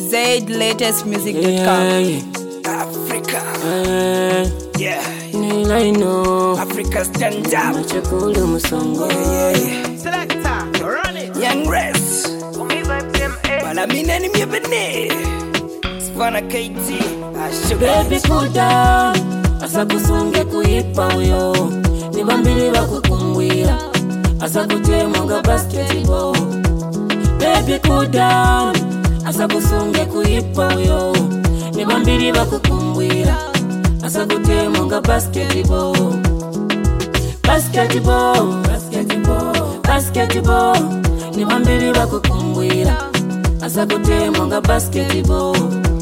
ZLatestmusic.com. Africa. Yeah. I know. Africa stand up. Machakulu musongo. Yeah. Selector, run it. Young Rest. Balamina ni mibene. Spana KT. Baby cool down. Asa kusunge kuipa uyo. Nibambili wakukumbwira. Asa kutemonga basketball. Baby cool down. Asa kusunge kuipa uyo. Nibambili wakukumbwira. Asa kutemonga basketball. Basketball. Nibambili wakukumbwira. Asa kutemonga basketball.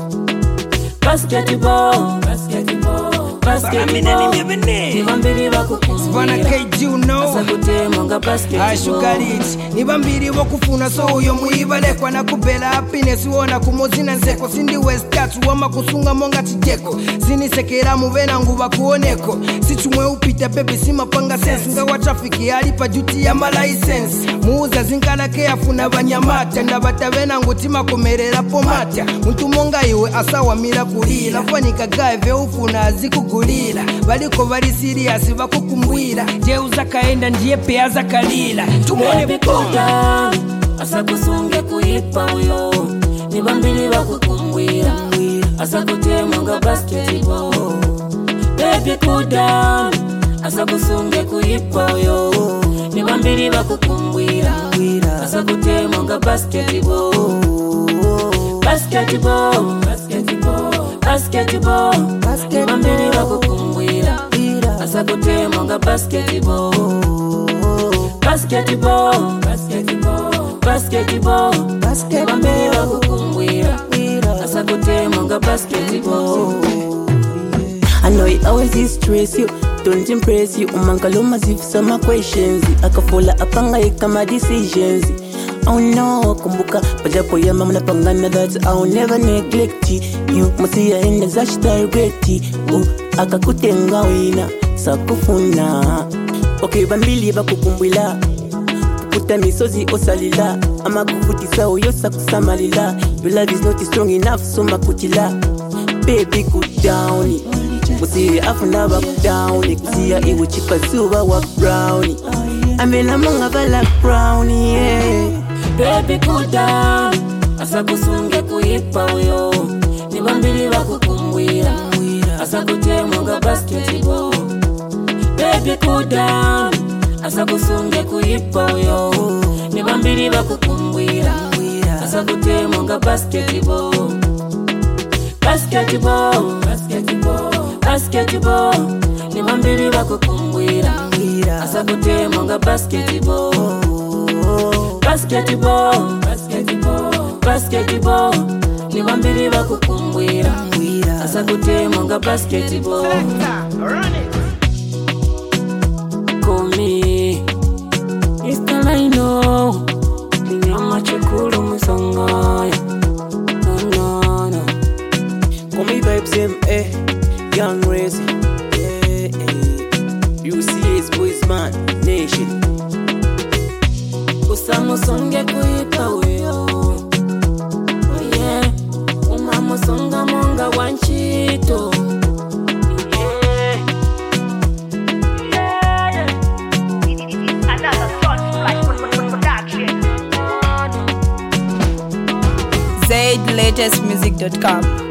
Nibambili Spana KT you know. Ashugalit nibambili wakufuna so uyo muibalekwa na kubela happiness wona kumozina nseko sindi westatu wama kusunga monga tijeko sinisekera muvena nguva kuoneko sichumwe upita pepe simapanga sense nga wa traffic alipa duty ya license muuza zinkalake afuna banyamata na batavena ngutima komerera pomata muntu monga iwe asawa mira kulila fanika gave ufuna azikugulila baliko bali serious bakukumbwira jeuza kaenda ndiye pea za kalila tumone pona asa kusunge kuipa uyo nibambili wakukumbwira asa kutemonga basketball baby cool down asa kusunge kuipa uyo nibambili wakukumbwira asa kutemonga basketball nibambili wakukumbwira asa kutemonga basketball nibambili wakukumbwira asa kutemonga basketball. I know it always distress you, don't impress you. Umangaloma if some questions akafola apanga kama decisions. Oh no, kumbuka pajapo ya mama na pangana that I'll never neglect you. Masiya enda zashita regret akakutenga wina sakufuna. Okay bambili bakukumbwila puta misozi osalila ama kuvutisa uyo sakusamalila. Your love is not strong enough so makutila. Baby cool down Musi afuna back down Kusia iwe chipa zuba wa brownie Amela monga bala brownie yeah. Baby cool down asa kusunge kuipa uyo nibambili wakukumbwira asa kutemonga basketball. Baby cool down asa kusunge kuipa uyo nibambili wakukumbwira asa kutemonga basketball. Nibambili wakukumbwira asa kutemonga basketball. Nibambili wakukumbwira asa kutemonga basketball. Selector, run it. Call me Mr. Lino Machakulu musongo. No. Call me vibes Young Rest UCA's Boys Man Nation. Usamusonge kuipa uyo umamusonga monga wanchito. ZLatestmusic.com.